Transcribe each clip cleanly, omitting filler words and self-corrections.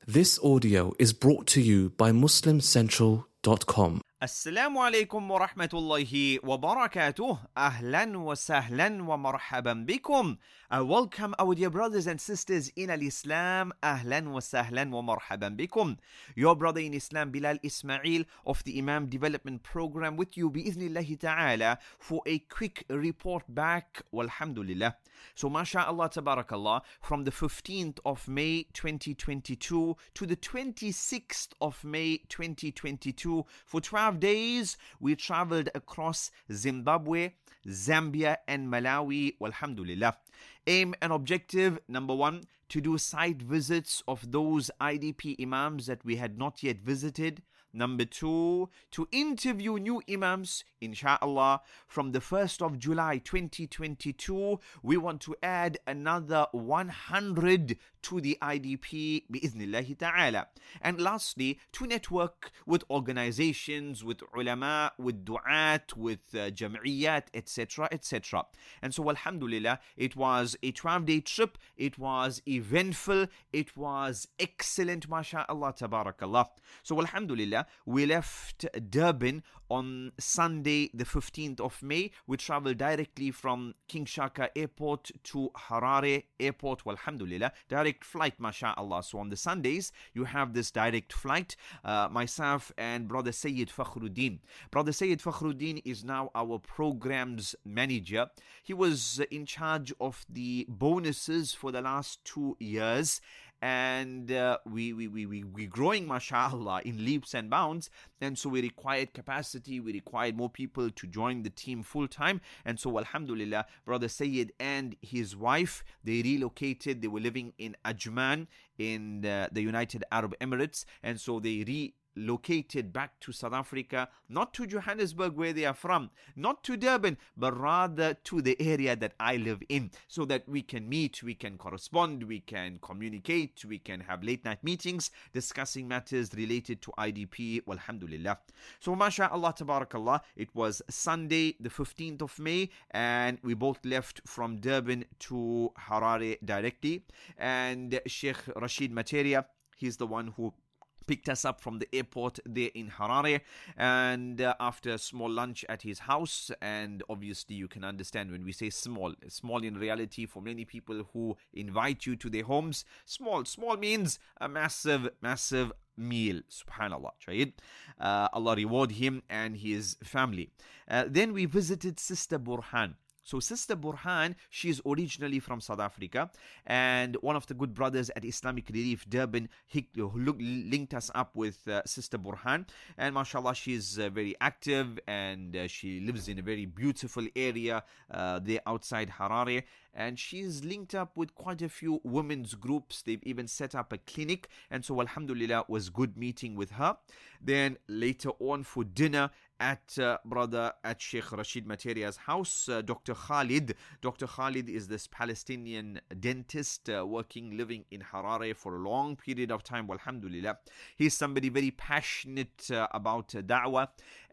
This audio is brought to you by MuslimCentral.com. السلام عليكم ورحمة الله وبركاته. أهلا وسهلا ومرحبا بكم. Welcome our dear brothers and sisters in Islam. أهلا وسهلا ومرحبا بكم. Your brother in Islam Bilal Ismail of the Imam Development Program with you بإذن الله تعالى for a quick report back. Walhamdulillah. So mashallah tabarakallah, from the 15th of May 2022 to the 26th of May 2022 for 12 days we traveled across Zimbabwe, Zambia and Malawi. Walhamdulillah. Aim and objective: number one, to do site visits of those IDP imams that we had not yet visited. Number two, to interview new imams, inshallah. From the 1st of July 2022, we want to add another 100 to the IDP, bi'iznillahi ta'ala. And lastly, to network with organizations, with ulama, with du'at, with jam'iyyat, etc., etc. And so, alhamdulillah, it was a 12-day trip. It was eventful. It was excellent, masha'Allah, tabarakallah. So, alhamdulillah, we left Durban on Sunday, the 15th of May. We traveled directly from King Shaka Airport to Harare Airport. Alhamdulillah, direct flight, masha'Allah. So on the Sundays, you have this direct flight. Myself and Brother Sayyid Fakhruddin. Brother Sayyid Fakhruddin is now our program's manager. He was in charge of the bonuses for the last 2 years. And we're growing, mashallah, in leaps and bounds. And so we required capacity, we required more people to join the team full time. And so, alhamdulillah, Brother Sayyid and his wife, they relocated. They were living in Ajman in the United Arab Emirates. And so they relocated back to South Africa, not to Johannesburg where they are from, not to Durban, but rather to the area that I live in, so that we can meet, we can correspond, we can communicate, we can have late night meetings discussing matters related to IDP. Walhamdulillah. So masha'Allah tabarakallah, it was Sunday the 15th of May and we both left from Durban to Harare directly. And Sheikh Rashid Materia, he's the one who picked us up from the airport there in Harare, and after a small lunch at his house. And obviously you can understand when we say small in reality for many people who invite you to their homes, small means a massive meal. Subhanallah. Right? Allah reward him and his family. Then we visited Sister Burhan. So Sister Burhan, she is originally from South Africa, and one of the good brothers at Islamic Relief Durban linked us up with Sister Burhan. And mashallah, she is very active, and she lives in a very beautiful area there outside Harare. And she's linked up with quite a few women's groups. They've even set up a clinic. And so, alhamdulillah, was good meeting with her. Then later on for dinner at Sheikh Rashid Materia's house, Dr. Khalid. Dr. Khalid is this Palestinian dentist living in Harare for a long period of time. Alhamdulillah. He's somebody very passionate about da'wah.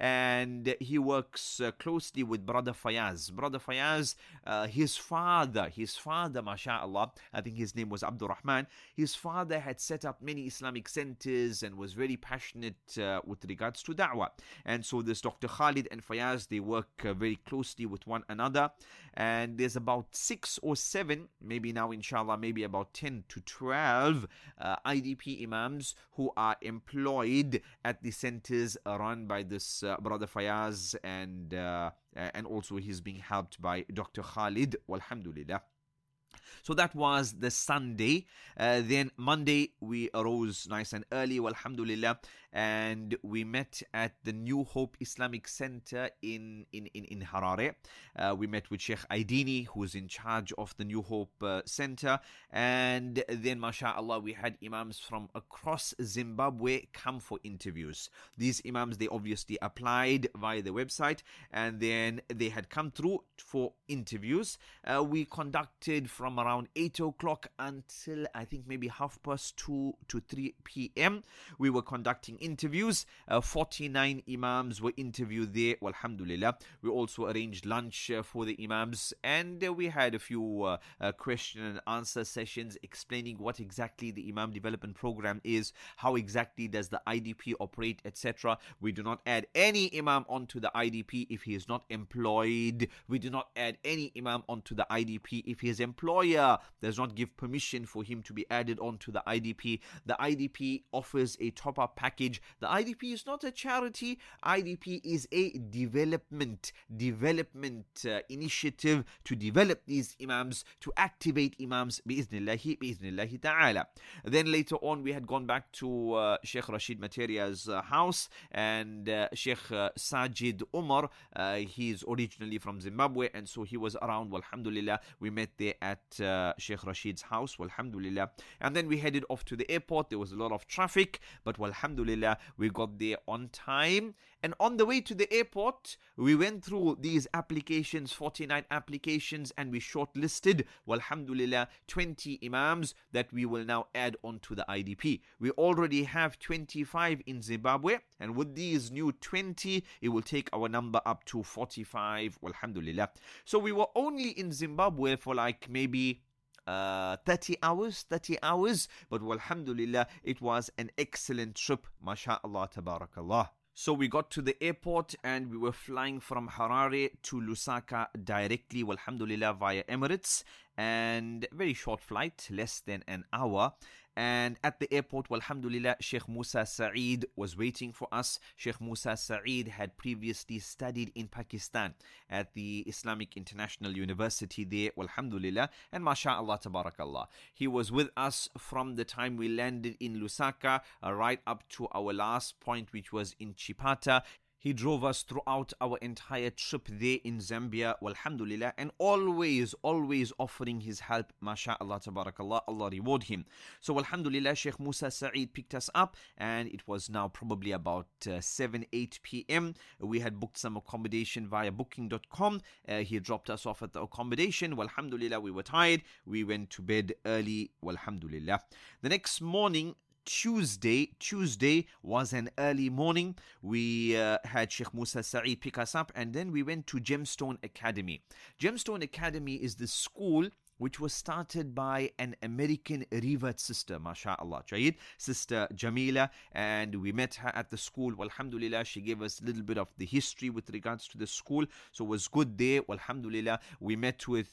And he works closely with Brother Fayaz. Brother Fayaz, his father, masha'Allah, I think his name was Abdul Rahman. His father had set up many Islamic centers and was very passionate with regards to da'wah. And so this Dr. Khalid and Fayaz, they work very closely with one another. And there's about 6 or 7, maybe now inshallah, maybe about 10 to 12 IDP imams who are employed at the centers run by this Brother Fayaz, and also he's being helped by Dr. Khalid. Walhamdulillah. So that was the Sunday. Then Monday we arose nice and early, alhamdulillah, and we met at the New Hope Islamic Center in Harare. We met with Sheikh Aidini, who's in charge of the New Hope Center, and then mashallah we had imams from across Zimbabwe come for interviews. These imams, they obviously applied via the website, and then they had come through for interviews. We conducted from around 8 o'clock until I think maybe 2:30 to 3 p.m. We were conducting interviews. 49 Imams were interviewed there, alhamdulillah. We also arranged lunch for the Imams, and we had a few question and answer sessions explaining what exactly the Imam Development Program is, how exactly does the IDP operate, etc. We do not add any Imam onto the IDP if he is not employed. We do not add any Imam onto the IDP if his employer does not give permission for him to be added onto the IDP. The IDP offers a top-up package. The IDP is not a charity. IDP is a development initiative to develop these Imams, to activate Imams bi'iznillahi ta'ala. Then later on we had gone back to Sheikh Rashid Materia's house, and Sheikh Sajid Umar, he's originally from Zimbabwe, and so he was around, walhamdulillah. We met there at Sheikh Rashid's house, walhamdulillah. And then we headed off to the airport. There was a lot of traffic, but walhamdulillah, we got there on time. And on the way to the airport, we went through these applications, 49 applications, and we shortlisted, walhamdulillah, 20 Imams that we will now add onto the IDP. We already have 25 in Zimbabwe, and with these new 20, it will take our number up to 45, walhamdulillah. So we were only in Zimbabwe for like maybe 30 hours, but alhamdulillah, it was an excellent trip, mashallah, tabarakallah. So we got to the airport and we were flying from Harare to Lusaka directly, alhamdulillah, via Emirates, and very short flight, less than an hour. And at the airport, alhamdulillah, Sheikh Musa Saeed was waiting for us. Sheikh Musa Saeed had previously studied in Pakistan at the Islamic International University there, alhamdulillah, and masha'Allah, tabarakallah. He was with us from the time we landed in Lusaka right up to our last point, which was in Chipata. He drove us throughout our entire trip there in Zambia, walhamdulillah, and always offering his help, masha'Allah, tabarakallah, Allah reward him. So alhamdulillah, Sheikh Musa Saeed picked us up, and it was now probably about 7-8 p.m. We had booked some accommodation via booking.com. He dropped us off at the accommodation. Walhamdulillah, we were tired. We went to bed early, walhamdulillah. The next morning, Tuesday was an early morning. We had Sheikh Musa Saeed pick us up, and then we went to Gemstone Academy. Gemstone Academy is the school which was started by an American revert sister, masha'Allah, Sister Jamila, and we met her at the school. Alhamdulillah, she gave us a little bit of the history with regards to the school, so it was good there. Alhamdulillah, we met with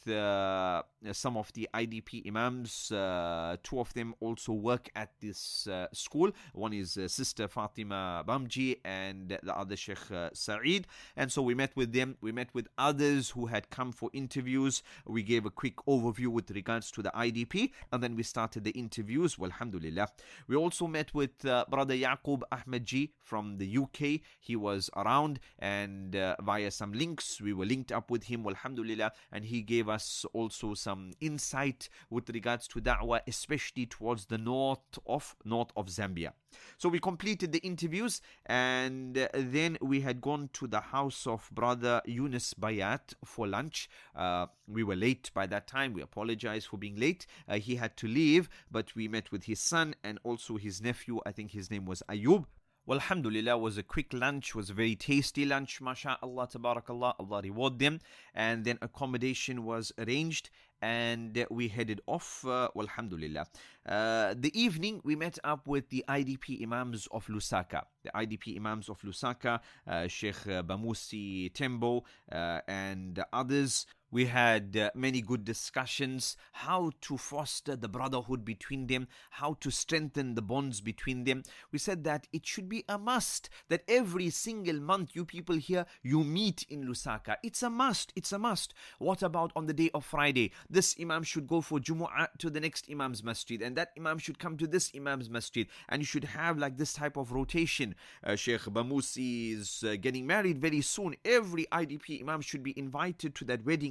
some of the IDP Imams. Two of them also work at this school. One is Sister Fatima Bamji and the other Sheikh Saeed, and so we met with them. We met with others who had come for interviews. We gave a quick overview with regards to the IDP, and then we started the interviews, walhamdulillah. We also met with Brother Yaqub Ahmed Ji from the UK. He was around, and via some links, we were linked up with him, walhamdulillah, and he gave us also some insight with regards to da'wah, especially towards the north of Zambia. So we completed the interviews, and then we had gone to the house of Brother Yunus Bayat for lunch. We were late by that time. We apologize for being late. He had to leave, but we met with his son and also his nephew. I think his name was Ayub. Well, alhamdulillah, was a quick lunch, was a very tasty lunch, masha'Allah, tabarakallah, Allah reward them. And then accommodation was arranged, and we headed off, alhamdulillah. The evening, we met up with the IDP Imams of Lusaka. The IDP Imams of Lusaka, Sheikh Bamusi Tembo, and others. We had many good discussions, how to foster the brotherhood between them, how to strengthen the bonds between them. We said that it should be a must that every single month you people here, you meet in Lusaka. It's a must. What about on the day of Friday? This Imam should go for Jumu'ah to the next Imam's masjid, and that Imam should come to this Imam's masjid, and you should have like this type of rotation. Sheikh Bamusi is getting married very soon. Every IDP Imam should be invited to that wedding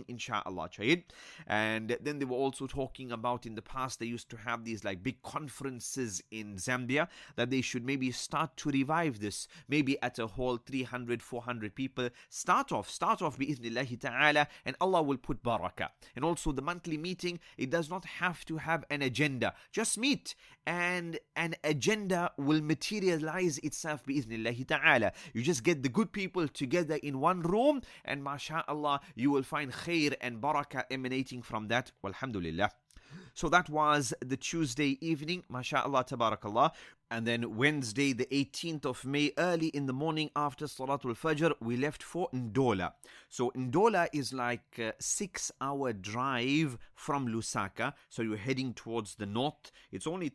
inshallah. And then they were also talking about, in the past they used to have these like big conferences in Zambia, that they should maybe start to revive this, maybe at a whole 300, 400 people. Start off bi'ithnillahi ta'ala, and Allah will put barakah. And also the monthly meeting, it does not have to have an agenda. Just meet, and an agenda will materialize itself bi'ithnillahi ta'ala. You just get the good people together in one room, and mashallah, you will find khair and barakah emanating from that. Walhamdulillah. So that was the Tuesday evening, mashallah, tabarakallah. And then Wednesday, the 18th of May, early in the morning after Salatul Fajr, we left for Ndola. So Ndola is like a 6-hour drive from Lusaka. So you're heading towards the north. It's only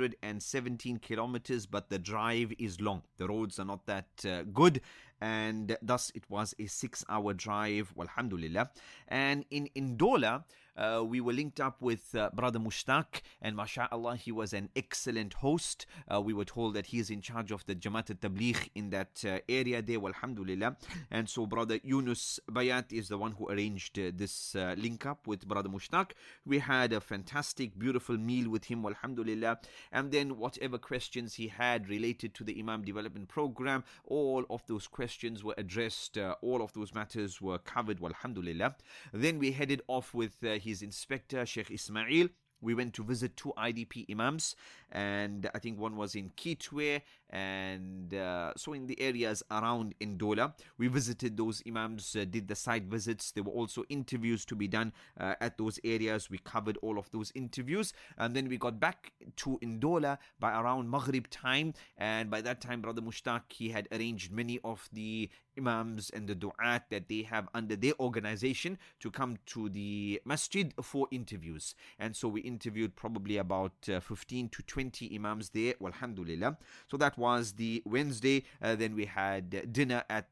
317 kilometers, but the drive is long. The roads are not that good. And thus it was a 6-hour drive, walhamdulillah. And in Ndola, we were linked up with Brother Mushtaq, and mashallah, he was an excellent host. We were told that he is in charge of the Jamaat al-Tabligh in that area there, walhamdulillah. And so Brother Yunus Bayat is the one who arranged this link up with Brother Mushtaq. We had a fantastic, beautiful meal with him, walhamdulillah. And then whatever questions he had related to the Imam Development Program, all of those questions were addressed, all of those matters were covered, walhamdulillah. Then we headed off with his inspector, Sheikh Ismail. We went to visit 2 IDP Imams, and I think one was in Kitwe, and so in the areas around Ndola. We visited those Imams, did the site visits. There were also interviews to be done at those areas. We covered all of those interviews, and then we got back to Ndola by around Maghrib time, and by that time Brother Mushtaq, he had arranged many of the Imams and the Du'at that they have under their organization to come to the masjid for interviews. And so we interviewed probably about 15 to 20 Imams there, walhamdulillah. So that was the Wednesday. Then we had dinner at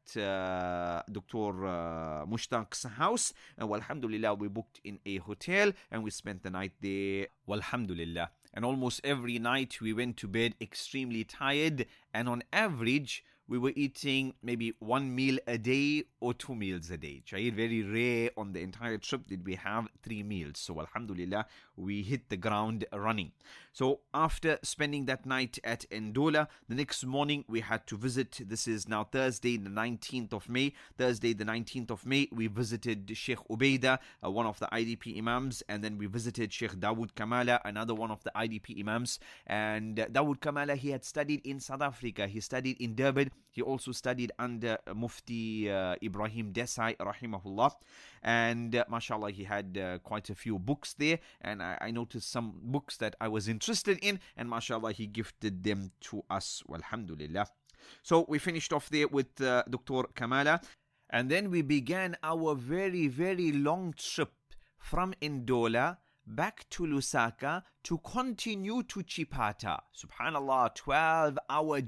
Dr. Mushtaq's house, and walhamdulillah, we booked in a hotel and we spent the night there, walhamdulillah. And almost every night we went to bed extremely tired, and on average we were eating maybe 1 meal a day or 2 meals a day. Very rare on the entire trip did we have 3 meals. So alhamdulillah, we hit the ground running. So after spending that night at Ndola, the next morning we had to visit, this is now Thursday the 19th of May. Thursday the 19th of May, we visited Sheikh Ubaidah, one of the IDP Imams, and then we visited Sheikh Dawood Kamala, another one of the IDP Imams. And Dawood Kamala, he had studied in South Africa. He studied in Durban. He also studied under Mufti Ibrahim Desai, rahimahullah. And mashallah, he had quite a few books there. And I noticed some books that I was interested in. And mashallah, he gifted them to us. Walhamdulillah. So we finished off there with Dr. Kamala. And then we began our very, very long trip from Ndola back to Lusaka to continue to Chipata. Subhanallah, 12-hour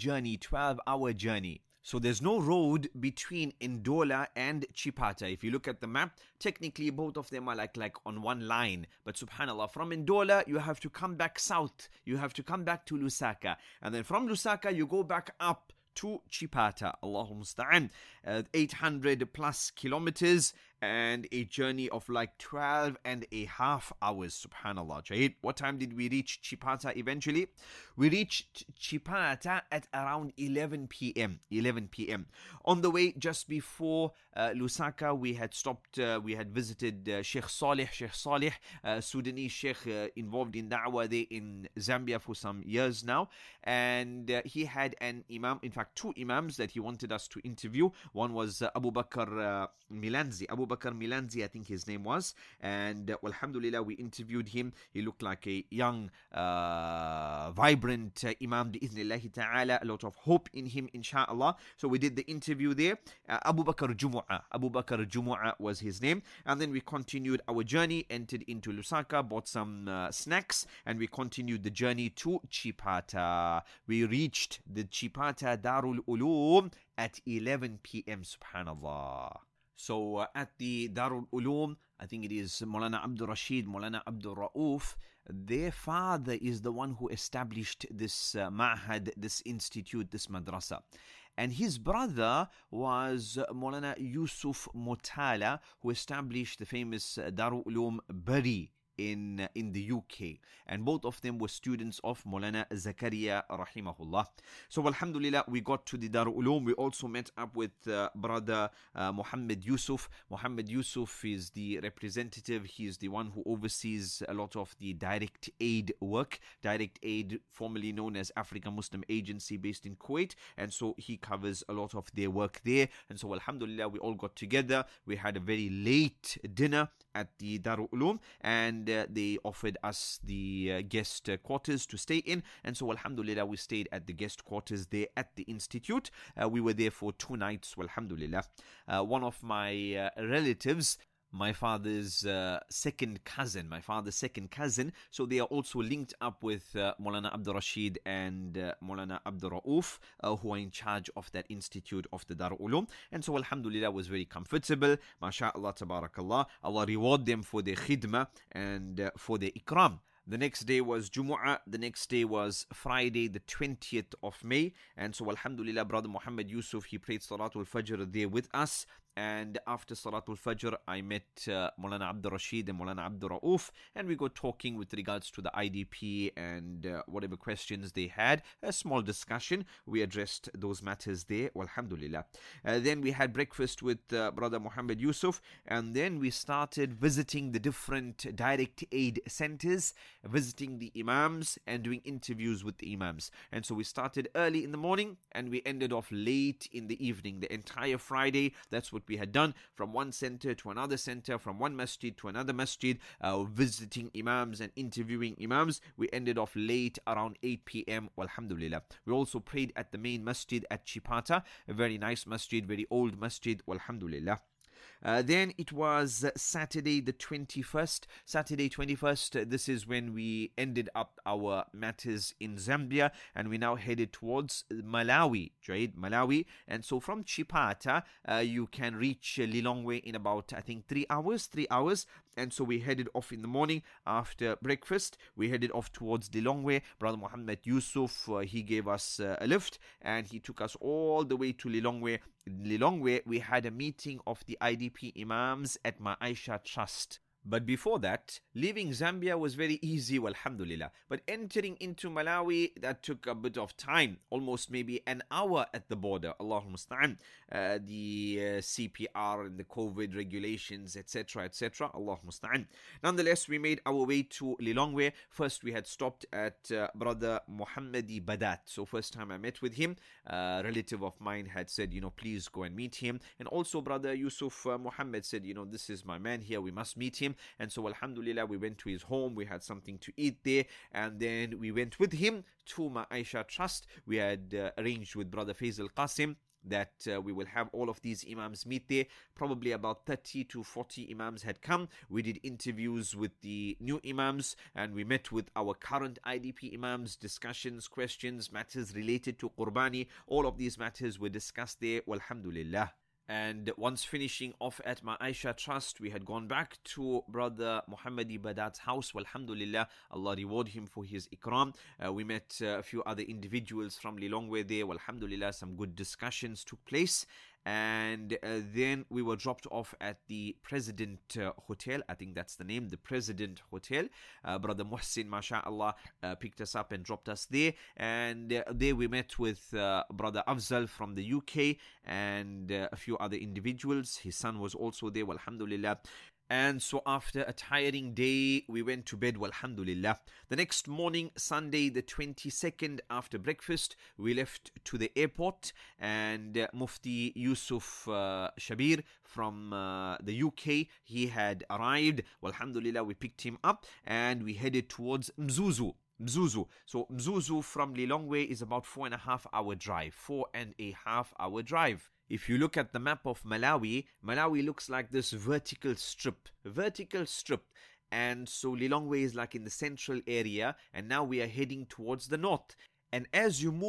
journey. So there's no road between Ndola and Chipata. If you look at the map, technically both of them are like on one line. But subhanallah, from Ndola, you have to come back south. You have to come back to Lusaka. And then from Lusaka, you go back up to Chipata. Allahu musta'an. 800 plus kilometers and a journey of like 12 and a half hours. Subhanallah. Jahid. What time did we reach Chipata eventually? We reached Chipata at around 11 p.m. On the way, just before Lusaka, we had stopped, we had visited Sheikh Saleh, Sudanese Sheikh involved in da'wah there in Zambia for some years now. And he had an imam, in fact 2 imams that he wanted us to interview. One was Abu Bakr Milanzi, I think his name was. And alhamdulillah, we interviewed him. He looked like a young, vibrant imam, bi'ithnillahi ta'ala. A lot of hope in him, inshallah. So we did the interview there. Abu Bakr Jumu'ah was his name. And then we continued our journey, entered into Lusaka, bought some snacks, and we continued the journey to Chipata. We reached the Chipata Darul Ulum at 11 p.m. Subhanallah. So at the Darul Ulum, I think it is Maulana Abdul Rashid, Maulana Abdul Rauf, their father is the one who established this ma'had, this institute, this madrasa. And his brother was Maulana Yusuf Mutala, who established the famous Darul Uloom Bari in the UK, and both of them were students of Maulana Zakaria rahimahullah. So alhamdulillah, we got to the Darul Uloom. We also met up with brother Muhammad Yusuf. Muhammad Yusuf is the representative. He is the one who oversees a lot of the direct aid work. Direct aid, formerly known as African Muslim Agency, based in Kuwait, and so he covers a lot of their work there. And so alhamdulillah, we all got together. We had a very late dinner at the Darul Uloom, and they offered us the guest quarters to stay in. And so alhamdulillah, we stayed at the guest quarters there at the institute. We were there for 2 nights, alhamdulillah. One of my relatives, my father's second cousin, so they are also linked up with Maulana Abdul Rashid and Maulana Abdul Rauf, who are in charge of that institute of the Darul Uloom. And so alhamdulillah, was very comfortable, mashallah, tabarakallah. Allah reward them for their khidmah and for their ikram. The next day was Jumu'ah. The next day was Friday, the 20th of May. And so alhamdulillah, brother Muhammad Yusuf, he prayed Salatul Fajr there with us. And after Salatul Fajr, I met Maulana Abdul Rashid and Maulana Abdul Rauf, and we got talking with regards to the IDP and whatever questions they had. A small discussion. We addressed those matters there, alhamdulillah. Then we had breakfast with brother Muhammad Yusuf, and then we started visiting the different direct aid centers, visiting the imams and doing interviews with the imams. And so we started early in the morning and we ended off late in the evening. The entire Friday, that's what we had done, from one center to another center, from one masjid to another masjid, visiting imams and interviewing imams. We ended off late around 8 p.m. Alhamdulillah. We also prayed at the main masjid at Chipata, a very nice masjid, very old masjid. Alhamdulillah. Then it was Saturday the 21st. Saturday 21st, this is when we ended up our matters in Zambia, and we now headed towards Malawi, Malawi. And so from Chipata, you can reach Lilongwe in about, I think, 3 hours. And so we headed off in the morning after breakfast. We headed off towards Lilongwe. Brother Muhammad Yusuf, he gave us a lift and he took us all the way to Lilongwe. In Lilongwe, we had a meeting of the IDP Imams at Maisha Trust. But before that, leaving Zambia was very easy, alhamdulillah. But entering into Malawi, that took a bit of time, almost maybe an hour at the border. Allahumma musta'an. The CPR and the COVID regulations, etc., Allahumma musta'an. Nonetheless, we made our way to Lilongwe. First, we had stopped at brother Muhammadi Badat. So first time I met with him, a relative of mine had said, please go and meet him. And also brother Yusuf Muhammad said, this is my man here, we must meet him. And so alhamdulillah, we went to his home, we had something to eat there, and then we went with him to Maisha Trust. We had arranged with brother Faisal Qasim that we will have all of these imams meet there. Probably about 30 to 40 imams had come. We did interviews with the new imams, and we met with our current IDP imams, discussions, questions, matters related to Qurbani. All of these matters were discussed there, walhamdulillah. And once finishing off at Maisha Trust, we had gone back to brother Muhammadi Badat's house. Alhamdulillah, Allah reward him for his ikram. We met a few other individuals from Lilongwe there. Alhamdulillah, some good discussions took place. And then we were dropped off at the President Hotel. I think that's the name, the President Hotel. Brother Muhsin, mashallah, picked us up and dropped us there. And there we met with Brother Afzal from the UK and a few other individuals. His son was also there, alhamdulillah. And so after a tiring day, we went to bed, walhamdulillah. The next morning, Sunday the 22nd, after breakfast, we left to the airport, and Mufti Yusuf Shabir from the UK, he had arrived. Walhamdulillah, we picked him up and we headed towards Mzuzu. So Mzuzu from Lilongwe is about 4.5 hour drive. If you look at the map of Malawi, Malawi looks like this vertical strip. And so Lilongwe is like in the central area, and now we are heading towards the north. And as you move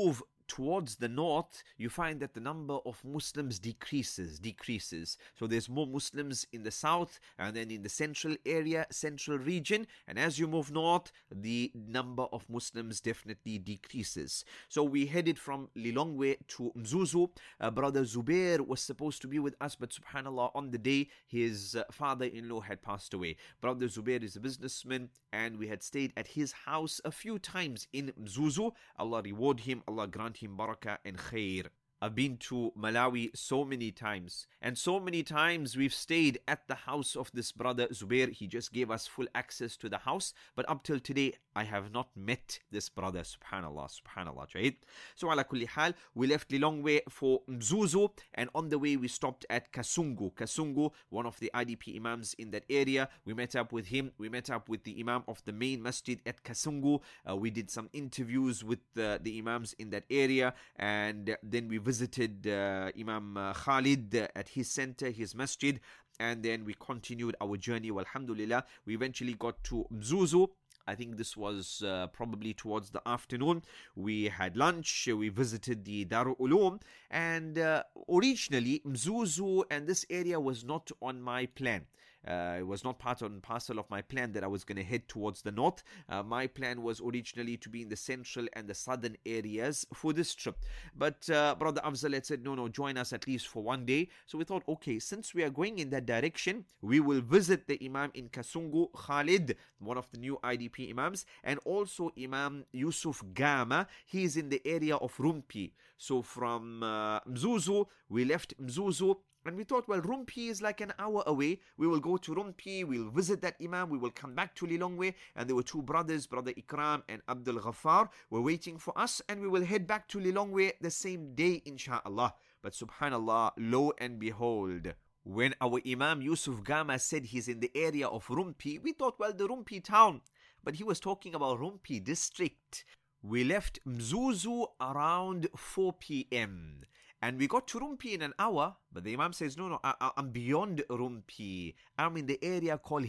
towards the north, you find that the number of Muslims decreases. So there's more Muslims in the south and then in the central area, central region. And as you move north, the number of Muslims definitely decreases. So we headed from Lilongwe to Mzuzu. Brother Zubair was supposed to be with us, but subhanAllah, on the day his father-in-law had passed away. Brother Zubair is a businessman, and we had stayed at his house a few times in Mzuzu. Allah reward him, Allah grant him barakah and khair. I've been to Malawi so many times, and so many times we've stayed at the house of this brother Zubair. He just gave us full access to the house, but up till today I have not met this brother. Subhanallah, right? So ala kulli hal, we left Lilongwe for Mzuzu, and on the way we stopped at Kasungu, one of the IDP imams in that area. We met up with him. We met up with the imam of the main masjid at Kasungu. We did some interviews with the imams in that area, and then we visited Imam Khalid at his center, his masjid, and then we continued our journey. Alhamdulillah, we eventually got to Mzuzu. I think this was probably towards the afternoon. We had lunch, we visited the Darul Uloom, and originally Mzuzu and this area was not on my plan. It was not part and parcel of my plan that I was going to head towards the north. My plan was originally to be in the central and the southern areas for this trip. But Brother Afzal had said, no, join us at least for one day. So we thought, okay, since we are going in that direction, we will visit the Imam in Kasungu, Khalid, one of the new IDP Imams, and also Imam Yusuf Gama. He is in the area of Rumpi. So from Mzuzu, we left Mzuzu, and we thought, well, Rumpi is like an hour away. We will go to Rumpi, we'll visit that Imam, we will come back to Lilongwe. And there were two brothers, Brother Ikram and Abdul Ghaffar, were waiting for us, and we will head back to Lilongwe the same day, inshallah. But subhanallah, lo and behold, when our Imam Yusuf Gama said he's in the area of Rumpi, we thought, well, the Rumpi town. But he was talking about Rumpi district. We left Mzuzu around 4 p.m. and we got to Rumpi in an hour, but the Imam says, no, I'm beyond Rumpi. I'm in the area called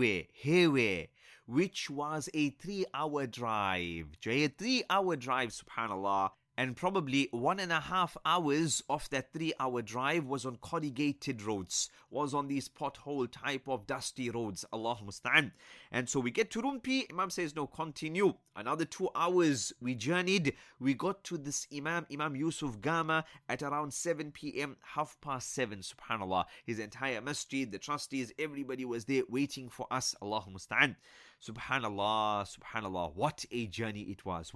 Hewe, which was a 3-hour drive. A 3-hour drive, subhanallah. And probably 1.5 hours of that 3-hour drive was on corrugated roads, was on these pothole type of dusty roads. Allah musta'an. And so we get to Rumpi. Imam says, no, continue. Another 2 hours we journeyed. We got to this Imam Yusuf Gama at around 7 p.m, 7:30, subhanallah. His entire masjid, the trustees, everybody was there waiting for us. Allah musta'an. Subhanallah, what a journey it was.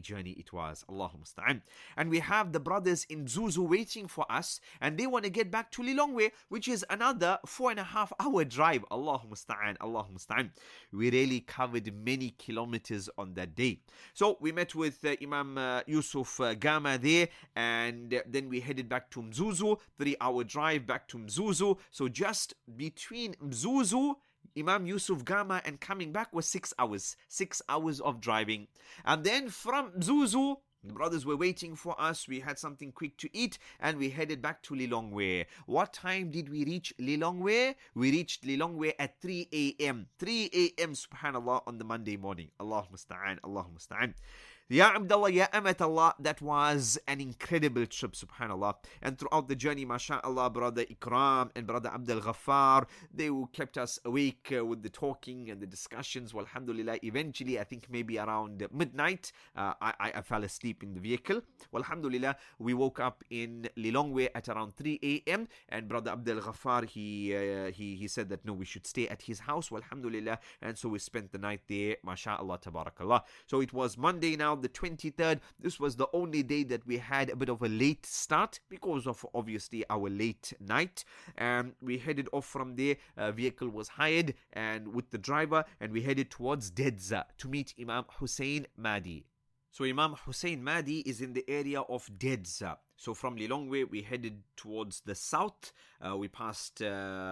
Allah musta'an. And we have the brothers in Mzuzu waiting for us, and they want to get back to Lilongwe, which is another 4.5 hour drive. Allah musta'an. We really covered many kilometers on that day. So we met with Imam Yusuf Gama there, and then we headed back to Mzuzu, 3-hour drive back to Mzuzu. So just between Mzuzu, Imam Yusuf Gama, and coming back was 6 hours. 6 hours of driving. And then from Mzuzu, the brothers were waiting for us. We had something quick to eat, and we headed back to Lilongwe. What time did we reach Lilongwe? We reached Lilongwe at 3 a.m. 3 a.m, subhanallah, on the Monday morning. Allah musta'an. Ya Abdullah, Ya Amatallah, that was an incredible trip, subhanallah. And throughout the journey, mashallah, Brother Ikram and Brother Abdul Ghaffar, they kept us awake with the talking and the discussions. Well, alhamdulillah, eventually, I think maybe around midnight, I fell asleep in the vehicle. Well, alhamdulillah, we woke up in Lilongwe at around 3 a.m. And Brother Abdul Ghaffar, he said that no, we should stay at his house. Well, alhamdulillah, and so we spent the night there, mashallah, tabarakallah. So it was Monday now, the 23rd. This was the only day that we had a bit of a late start because of obviously our late night, and we headed off from there. A vehicle was hired and with the driver, and we headed towards Dedza to meet Imam Hussein Mahdi. So Imam Hussein Mahdi is in the area of Dedza. So from Lilongwe, we headed towards the south. We passed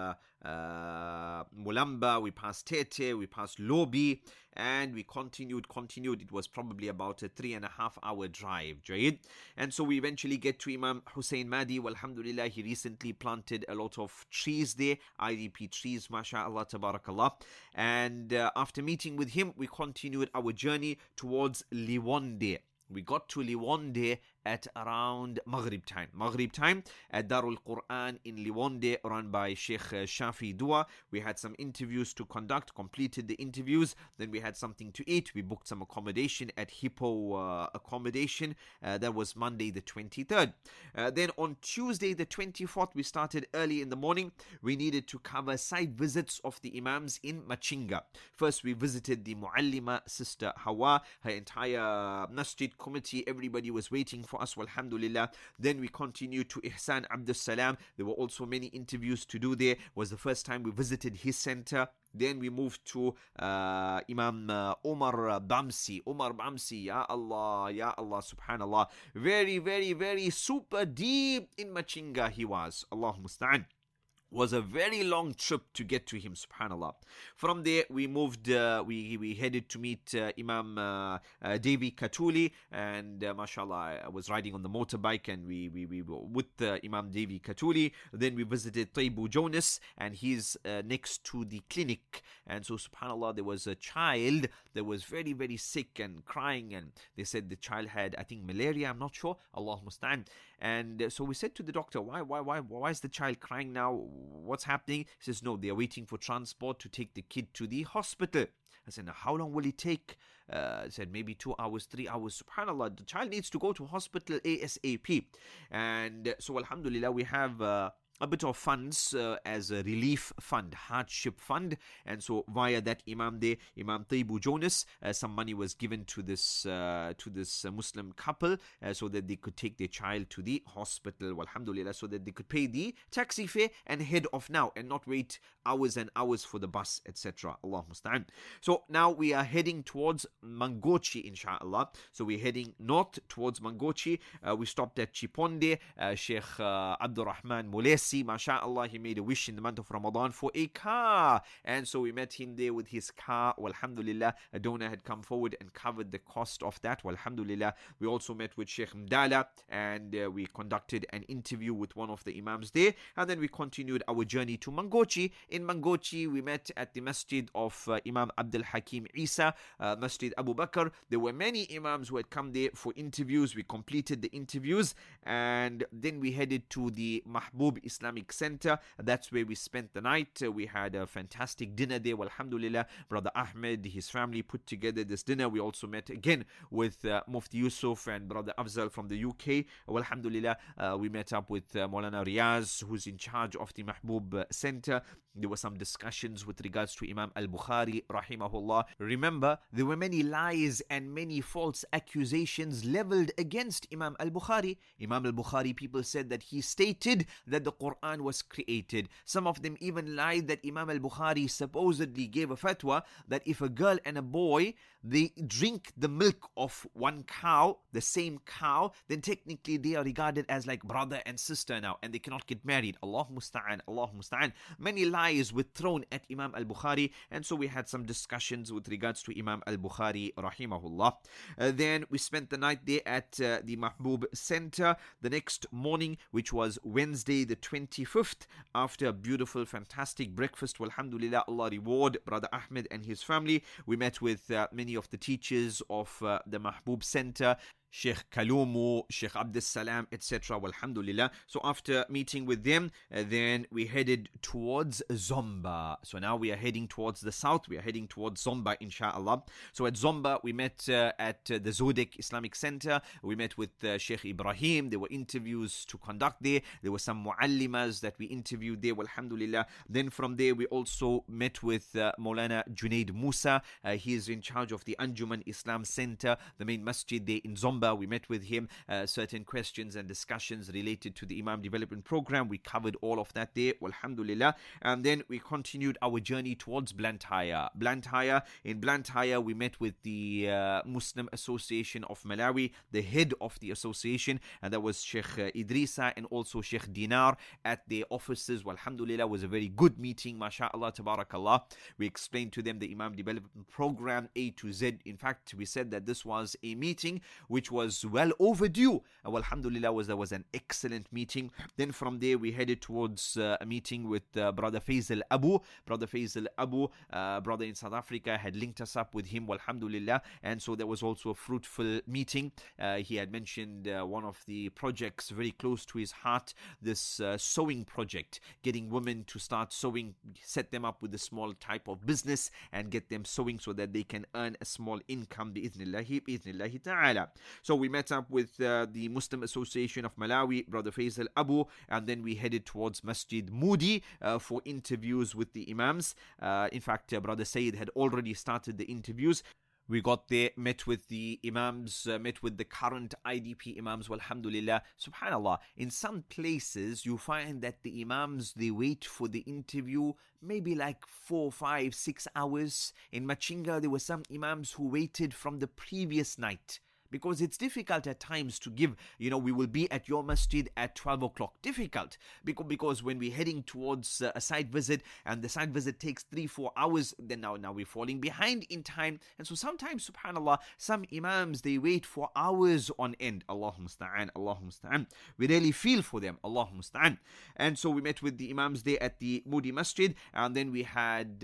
Mulamba, we passed Tete, we passed Lobi, and we continued. It was probably about a 3.5 hour drive. And so we eventually get to Imam Hussein Mahdi. Well, alhamdulillah, he recently planted a lot of trees there, IDP trees, mashallah, tabarakallah. And after meeting with him, we continued our journey towards Liwonde. We got to Liwonde at around Maghrib time. Maghrib time at Darul Quran in Liwonde, run by Sheikh Shafi Dua. We had some interviews to conduct, completed the interviews. Then we had something to eat. We booked some accommodation at Hippo Accommodation. That was Monday the 23rd. Then on Tuesday the 24th, we started early in the morning. We needed to cover site visits of the Imams in Machinga. First, we visited the Muallima, Sister Hawa, her entire masjid committee. Everybody was waiting for us, alhamdulillah. Then we continued to Ihsan Abdus Salam. There were also many interviews to do there. It was the first time we visited his center. Then we moved to Imam Umar Bamsi. Umar Bamsi, Ya Allah, subhanallah. Very, very, very super deep in Machinga he was. Allahu Musta'an. Was a very long trip to get to him, subhanallah. From there, we moved, we headed to meet Imam Devi Katuli, and mashallah, I was riding on the motorbike, and we were with Imam Devi Katuli. Then we visited Taibu Jonas, and he's next to the clinic. And so, subhanallah, there was a child that was very, very sick and crying, and they said the child had, I think, malaria, I'm not sure, Allah Musta'an. And so we said to the doctor, why is the child crying now? What's happening? He says, no, they are waiting for transport to take the kid to the hospital. I said, now how long will it take? I said, maybe 2 hours, 3 hours. SubhanAllah, the child needs to go to hospital ASAP. And so, alhamdulillah, we have a bit of funds as a relief fund, hardship fund. And so via that Imam there, Imam Taibu Jonas, some money was given to this Muslim couple so that they could take their child to the hospital, alhamdulillah, so that they could pay the taxi fare and head off now and not wait hours and hours for the bus, etc. Allah Musta'an. So now we are heading towards Mangochi, inshallah. So we're heading north towards Mangochi. We stopped at Chiponde. Sheikh Abdul Rahman Mulesi, mashallah, he made a wish in the month of Ramadan for a car, and so we met him there with his car. Alhamdulillah, a donor had come forward and covered the cost of that. Alhamdulillah, we also met with Sheikh Mdala, and we conducted an interview with one of the Imams there, and then we continued our journey to Mangochi. In Mangochi, we met at the masjid of Imam Abdul Hakim Isa, Masjid Abu Bakr. There were many Imams who had come there for interviews. We completed the interviews, and then we headed to the Mahbub Islamic Center. That's where we spent the night. We had a fantastic dinner there. Alhamdulillah, Brother Ahmed, his family put together this dinner. We also met again with Mufti Yusuf and Brother Afzal from the UK. Alhamdulillah, we met up with Maulana Riaz, who's in charge of the Mahbub Center. There were some discussions with regards to Imam al-Bukhari, rahimahullah. Remember, there were many lies and many false accusations leveled against Imam al-Bukhari. Imam al-Bukhari, people said that he stated that the Quran was created. Some of them even lied that Imam al-Bukhari supposedly gave a fatwa that if a girl and a boy, they drink the milk of one cow, the same cow, then technically they are regarded as like brother and sister now, and they cannot get married. Allah Musta'an, Allah Musta'an. Many lies were thrown at Imam al-Bukhari, and so we had some discussions with regards to Imam al-Bukhari, rahimahullah. Then we spent the night there at the Mahbub Center. The next morning, which was Wednesday the 25th, after a beautiful, fantastic breakfast, alhamdulillah, Allah reward Brother Ahmed and his family, we met with many of the teachers of the Mahbub Center, Sheikh Kalumu, Sheikh Abdus Salam, etc. Alhamdulillah. So after meeting with them, then we headed towards Zomba. So now we are heading towards the south. We are heading towards Zomba, inshallah. So at Zomba, we met at the Zodek Islamic Center. We met with Sheikh Ibrahim. There were interviews to conduct there. There were some muallimas that we interviewed there, alhamdulillah. Then from there, we also met with Maulana Junaid Musa. He is in charge of the Anjuman Islam Center, the main masjid there in Zomba. We met with him, certain questions and discussions related to the Imam Development Program. We covered all of that there, alhamdulillah. And then we continued our journey towards Blantyre. In Blantyre, we met with the Muslim Association of Malawi, the head of the association, and that was Sheikh Idrisa and also Sheikh Dinar at their offices. Alhamdulillah, was a very good meeting, mashallah, tabarakallah. We explained to them the Imam Development Program A to Z. In fact, we said that this was a meeting which which was well overdue. Alhamdulillah, there was an excellent meeting. Then from there we headed towards a meeting with Brother Faisal Abu. Brother Faisal Abu, brother in South Africa, had linked us up with him, alhamdulillah. And so there was also a fruitful meeting. He had mentioned one of the projects very close to his heart, this sewing project, getting women to start sewing, set them up with a small type of business and get them sewing so that they can earn a small income bi'idhnillahi ta'ala. So we met up with the Muslim Association of Malawi, Brother Faisal Abu, and then we headed towards Masjid Moody for interviews with the Imams. In fact, Brother Sayyid had already started the interviews. We got there, met with the Imams, met with the current IDP Imams, alhamdulillah. Subhanallah, in some places you find that the Imams, they wait for the interview maybe like 4, 5, 6 hours. In Machinga, there were some Imams who waited from the previous night. Because it's difficult at times to give, we will be at your masjid at 12 o'clock. Difficult. Because when we're heading towards a site visit and the site visit takes 3-4 hours, then now we're falling behind in time. And so sometimes, subhanAllah, some Imams, they wait for hours on end. Allahumma musta'an, Allahumma musta'an. We really feel for them. Allahumma musta'an. And so we met with the Imams there at the Moody Masjid. And then we had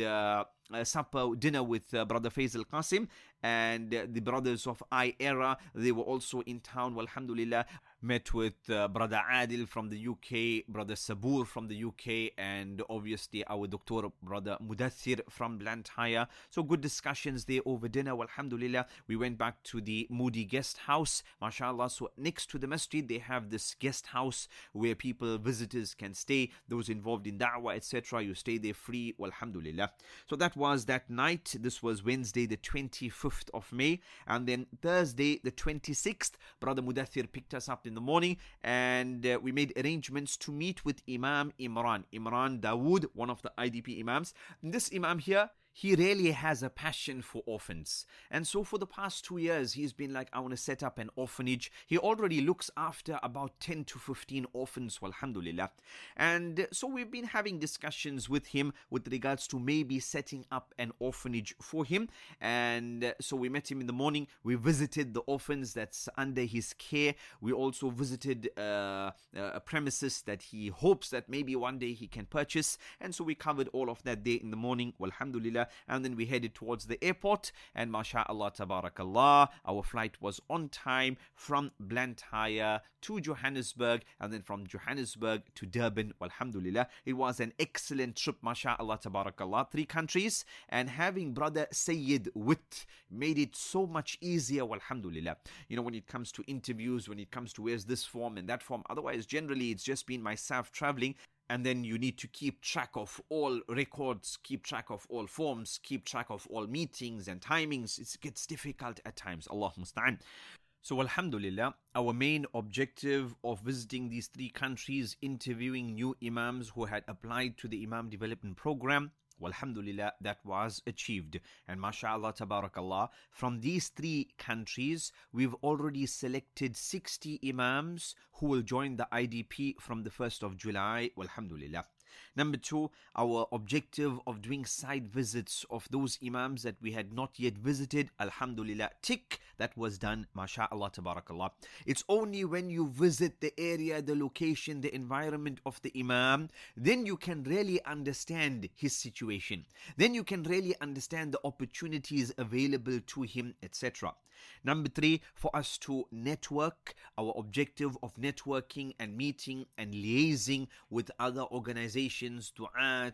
supper, dinner with Brother Faisal Qasim and the brothers of I-Era. They were also in town, alhamdulillah. Met with Brother Adil from the UK, Brother Sabur from the UK, and obviously our Doctor Brother Mudathir from Blantyre. So good discussions there over dinner, alhamdulillah. We went back to the Moody guest house, mashallah. So next to the masjid, they have this guest house where visitors can stay. Those involved in da'wah, etc. You stay there free, alhamdulillah. So that was that night. This was Wednesday, the 25th of May. And then Thursday, the 26th, Brother Mudathir picked us up in the morning, and we made arrangements to meet with Imam Imran Dawood, one of the IDP Imams. And this Imam here, he really has a passion for orphans. And so for the past 2 years, he's been like, I want to set up an orphanage. He already looks after about 10 to 15 orphans, alhamdulillah. And so we've been having discussions with him with regards to maybe setting up an orphanage for him. And so we met him in the morning. We visited the orphans that's under his care. We also visited a premises that he hopes that maybe one day he can purchase. And so we covered all of that day in the morning, alhamdulillah. And then we headed towards the airport, and mashallah, tabarakallah, our flight was on time from Blantyre to Johannesburg, and then from Johannesburg to Durban, alhamdulillah. It was an excellent trip, mashallah, tabarakallah. 3 countries, and having Brother Sayyid with made it so much easier, alhamdulillah. When it comes to interviews, when it comes to where's this form and that form, otherwise generally it's just been myself traveling. And then you need to keep track of all records, keep track of all forms, keep track of all meetings and timings. It gets difficult at times. Allah musta'an. So alhamdulillah, our main objective of visiting these 3 countries, interviewing new Imams who had applied to the Imam Development Program, alhamdulillah, that was achieved. And mashallah, tabarakallah, from these 3 countries, we've already selected 60 Imams who will join the IDP from the 1st of July, alhamdulillah. Number 2, our objective of doing side visits of those Imams that we had not yet visited, alhamdulillah, tick, that was done, mashallah, tabarakallah. It's only when you visit the area, the location, the environment of the Imam, then you can really understand his situation. Then you can really understand the opportunities available to him, etc. Number 3, for us to network, our objective of networking and meeting and liaising with other organizations, du'at,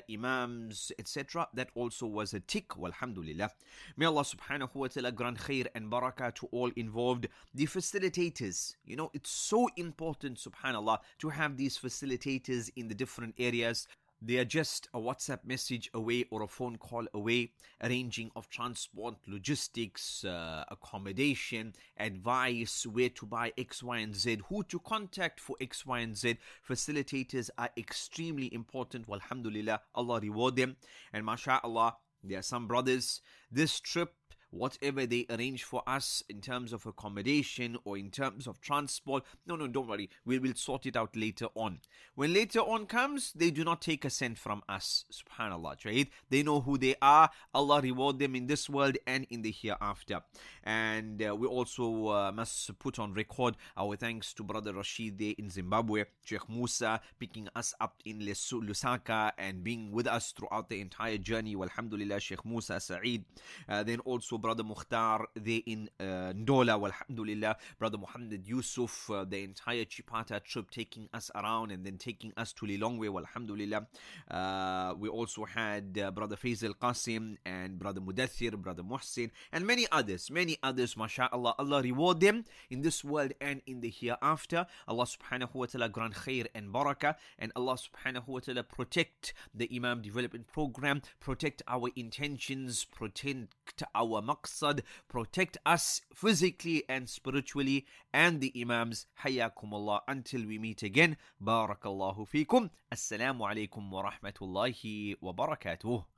imams, etc. That also was a tick, walhamdulillah. May Allah subhanahu wa ta'ala grant khair and barakah to all involved. The facilitators, it's so important, subhanallah, to have these facilitators in the different areas. They are just a WhatsApp message away or a phone call away, arranging of transport, logistics, accommodation, advice, where to buy X, Y, and Z, who to contact for X, Y, and Z. Facilitators are extremely important. Alhamdulillah, Allah reward them. And mashallah, there are some brothers. This trip whatever they arrange for us in terms of accommodation or in terms of transport, no, don't worry, we will sort it out later on. When later on comes, they do not take a cent from us. Subhanallah, right? They know who they are. Allah reward them in this world and in the hereafter. And we also must put on record our thanks to Brother Rashid there in Zimbabwe, Sheikh Musa picking us up in Lusaka and being with us throughout the entire journey. Walhamdulillah, Sheikh Musa Saeed. Then also Brother Mukhtar there in Ndola. Walhamdulillah, Brother Muhammad Yusuf, the entire Chipata trip taking us around and then taking us to Lilongwe. Walhamdulillah. We also had Brother Faisal Qasim and Brother Mudathir, Brother Muhsin, and many others, mashallah. Allah reward them in this world and in the hereafter. Allah subhanahu wa ta'ala grant khair and barakah, and Allah subhanahu wa ta'ala protect the Imam Development Program, protect our intentions, protect our maqsad, protect us physically and spiritually, and the Imams. Hayyakumullah until we meet again. Barakallahu feekum. Assalamu alaikum wa rahmatullahi wa barakatuh.